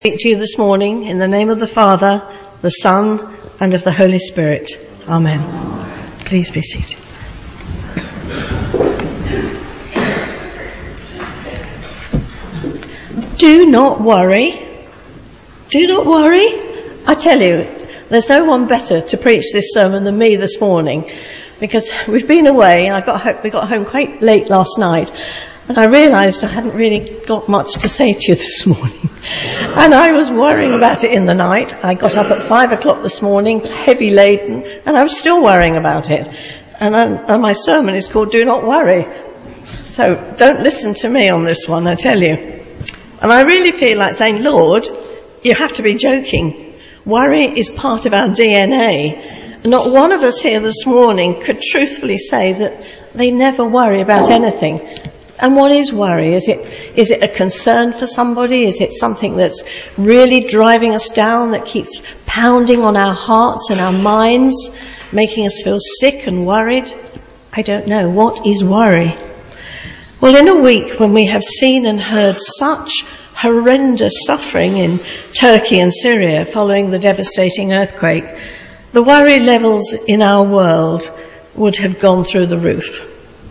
Speak to you this morning in the name of the Father, the Son, and of the Holy Spirit. Amen. Please be seated. Do not worry. Do not worry. I tell you, there's no one better to preach this sermon than me this morning, because we've been away. We got home quite late last night. And I realised I hadn't really got much to say to you this morning. And I was worrying about it in the night. I got up at 5 o'clock this morning, heavy laden, and I was still worrying about it. And my sermon is called Do Not Worry. So don't listen to me on this one, I tell you. And I really feel like saying, Lord, you have to be joking. Worry is part of our DNA. Not one of us here this morning could truthfully say that they never worry about anything. And what is worry? Is it a concern for somebody? Is it something that's really driving us down, that keeps pounding on our hearts and our minds, making us feel sick and worried? I don't know. What is worry? Well, in a week when we have seen and heard such horrendous suffering in Turkey and Syria following the devastating earthquake, the worry levels in our world would have gone through the roof.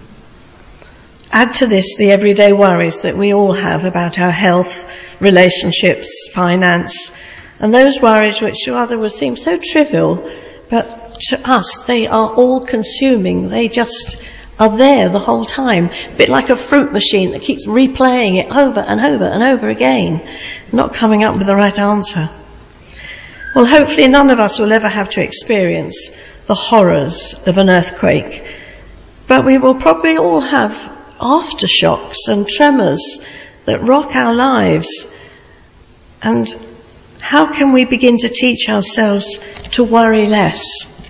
Add to this the everyday worries that we all have about our health, relationships, finance, and those worries which to others would seem so trivial, but to us they are all consuming. They just are there the whole time, a bit like a fruit machine that keeps replaying it over and over and over again, not coming up with the right answer. Well, hopefully none of us will ever have to experience the horrors of an earthquake, but we will probably all have aftershocks and tremors that rock our lives. And how can we begin to teach ourselves to worry less?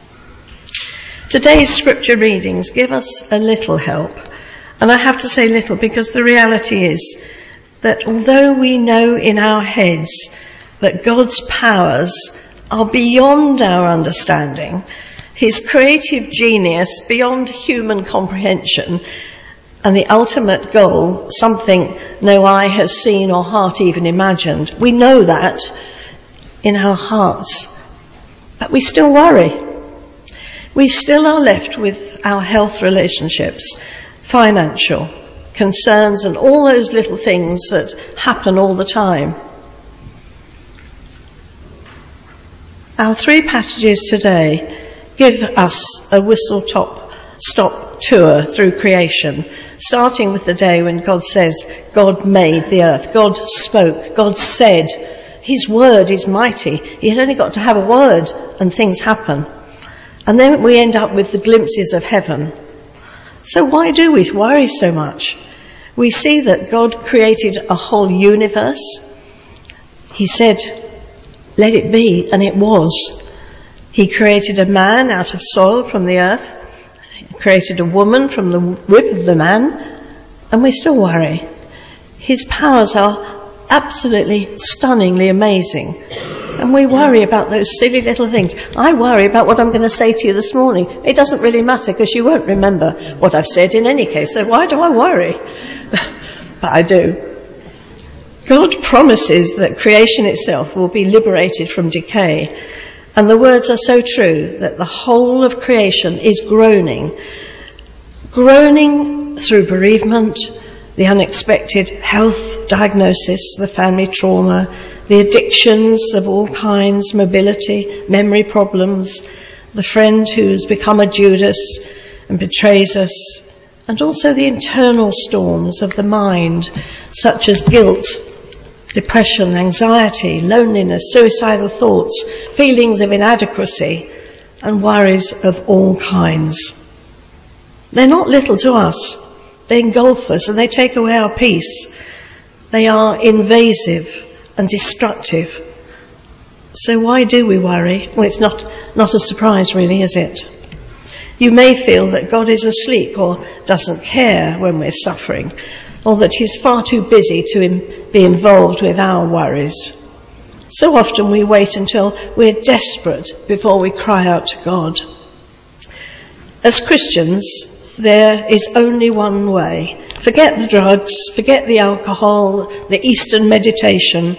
Today's scripture readings give us a little help. And I have to say little because the reality is that although we know in our heads that God's powers are beyond our understanding, his creative genius beyond human comprehension, and the ultimate goal, something no eye has seen or heart even imagined. We know that in our hearts, but we still worry. We still are left with our health relationships, financial concerns, and all those little things that happen all the time. Our three passages today give us a whistle-stop tour through creation, starting with the day when God says, God made the earth, God spoke, God said. His word is mighty. He had only got to have a word and things happen. And then we end up with the glimpses of heaven. So why do we worry so much? We see that God created a whole universe. He said, let it be, and it was. He created a man out of soil from the earth, created a woman from the rib of the man, and we still worry. His powers are absolutely stunningly amazing, and we worry about those silly little things. I worry about what I'm going to say to you this morning. It doesn't really matter because you won't remember what I've said in any case, so why do I worry? But I do. God promises that creation itself will be liberated from decay. And the words are so true that the whole of creation is groaning through bereavement, the unexpected health diagnosis, the family trauma, the addictions of all kinds, mobility, memory problems, the friend who's become a Judas and betrays us, and also the internal storms of the mind, such as guilt, depression, anxiety, loneliness, suicidal thoughts, feelings of inadequacy, and worries of all kinds. They're not little to us. They engulf us and they take away our peace. They are invasive and destructive. So why do we worry? Well, it's not a surprise really, is it? You may feel that God is asleep or doesn't care when we're suffering, or that he's far too busy to be involved with our worries. So often we wait until we're desperate before we cry out to God. As Christians, there is only one way. Forget the drugs, forget the alcohol, the Eastern meditation,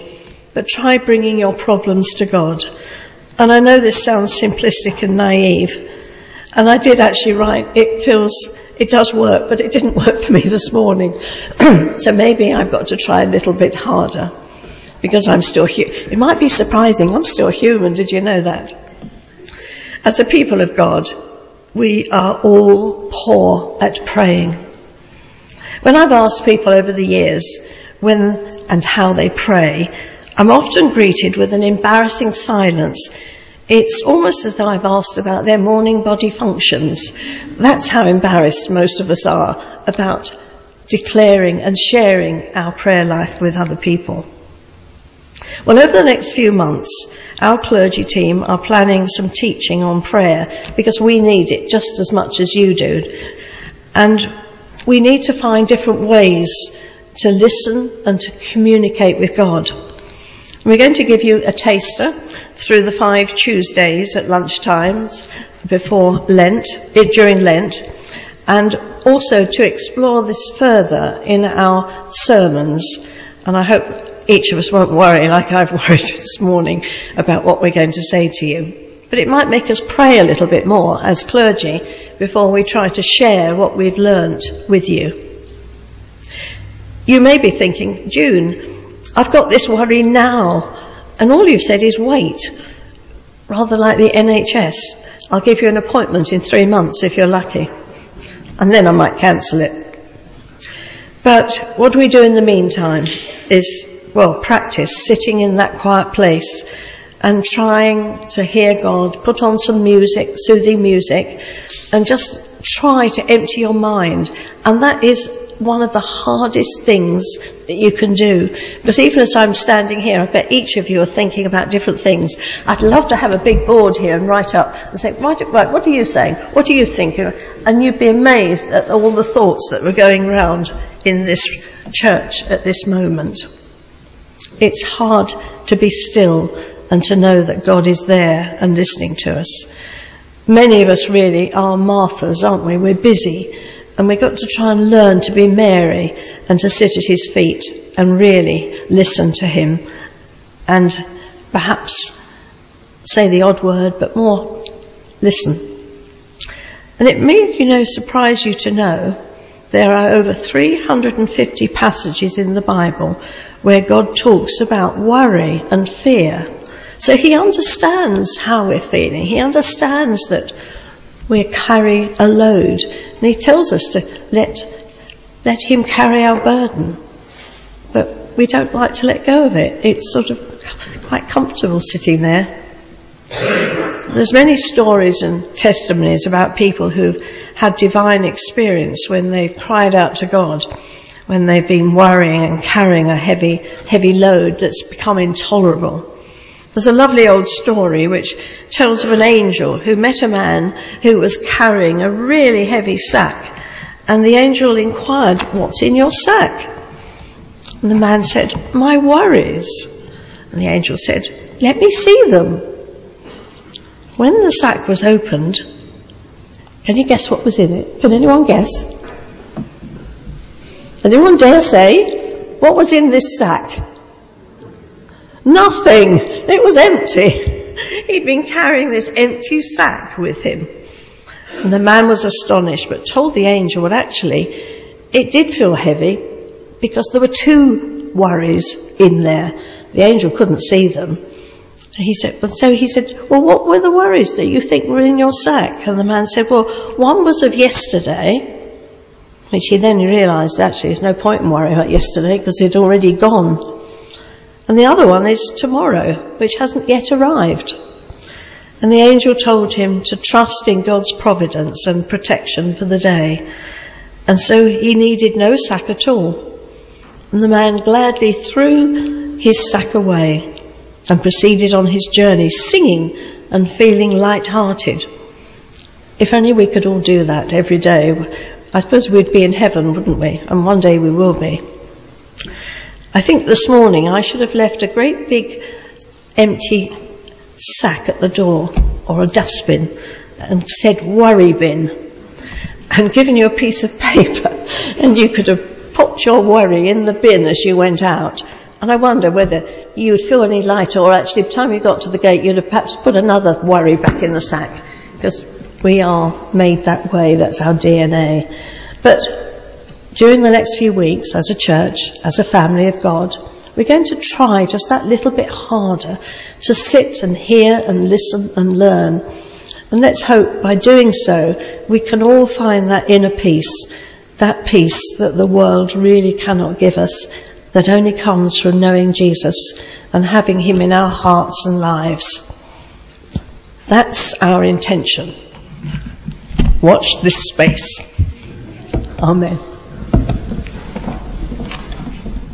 but try bringing your problems to God. And I know this sounds simplistic and naive, and I did actually write, it does work, but it didn't work for me this morning. So maybe I've got to try a little bit harder, because I'm still it might be surprising, I'm still human, did you know that? As a people of God, we are all poor at praying. When I've asked people over the years when and how they pray, I'm often greeted with an embarrassing silence. It's almost as though I've asked about their morning body functions. That's how embarrassed most of us are about declaring and sharing our prayer life with other people. Well, over the next few months, our clergy team are planning some teaching on prayer because we need it just as much as you do. And we need to find different ways to listen and to communicate with God. We're going to give you a taster through the 5 Tuesdays at lunchtimes before Lent, during Lent, and also to explore this further in our sermons. And I hope each of us won't worry like I've worried this morning about what we're going to say to you. But it might make us pray a little bit more as clergy before we try to share what we've learnt with you. You may be thinking, June, I've got this worry now, and all you've said is wait. Rather like the NHS, I'll give you an appointment in 3 months if you're lucky, and then I might cancel it. But what we do in the meantime is, practice sitting in that quiet place and trying to hear God, put on some music, soothing music, and just try to empty your mind. And that is one of the hardest things that you can do. Because even as I'm standing here, I bet each of you are thinking about different things. I'd love to have a big board here and write up and say, right, what are you saying? What are you thinking? And you'd be amazed at all the thoughts that were going round in this church at this moment. It's hard to be still and to know that God is there and listening to us. Many of us really are Marthas, aren't we? We're busy. And we've got to try and learn to be Mary and to sit at his feet and really listen to him and perhaps say the odd word, but more listen. And it may, surprise you to know there are over 350 passages in the Bible where God talks about worry and fear. So he understands how we're feeling. He understands that we carry a load, and he tells us to let him carry our burden. But we don't like to let go of it. It's sort of quite comfortable sitting there. There's many stories and testimonies about people who've had divine experience when they've cried out to God, when they've been worrying and carrying a heavy load that's become intolerable. There's a lovely old story which tells of an angel who met a man who was carrying a really heavy sack, and the angel inquired, "What's in your sack?" And the man said, "My worries." And the angel said, "Let me see them." When the sack was opened, can you guess what was in it? Can anyone guess? Anyone dare say? What was in this sack? Nothing. It was empty. He'd been carrying this empty sack with him. And the man was astonished, but told the angel, well, actually, it did feel heavy because there were 2 worries in there. The angel couldn't see them. He said, well, what were the worries that you think were in your sack? And the man said, well, one was of yesterday, which he then realised actually there's no point in worrying about yesterday because it had already gone. And the other one is tomorrow, which hasn't yet arrived. And the angel told him to trust in God's providence and protection for the day. And so he needed no sack at all. And the man gladly threw his sack away and proceeded on his journey, singing and feeling light-hearted. If only we could all do that every day. I suppose we'd be in heaven, wouldn't we? And one day we will be. I think this morning I should have left a great big empty sack at the door or a dustbin and said worry bin and given you a piece of paper and you could have popped your worry in the bin as you went out And I wonder whether you would feel any lighter, or actually by the time you got to the gate you'd have perhaps put another worry back in the sack, because we are made that way, that's our DNA. But during the next few weeks, as a church, as a family of God, we're going to try just that little bit harder to sit and hear and listen and learn. And let's hope by doing so we can all find that inner peace that the world really cannot give us, that only comes from knowing Jesus and having him in our hearts and lives. That's our intention. Watch this space. Amen.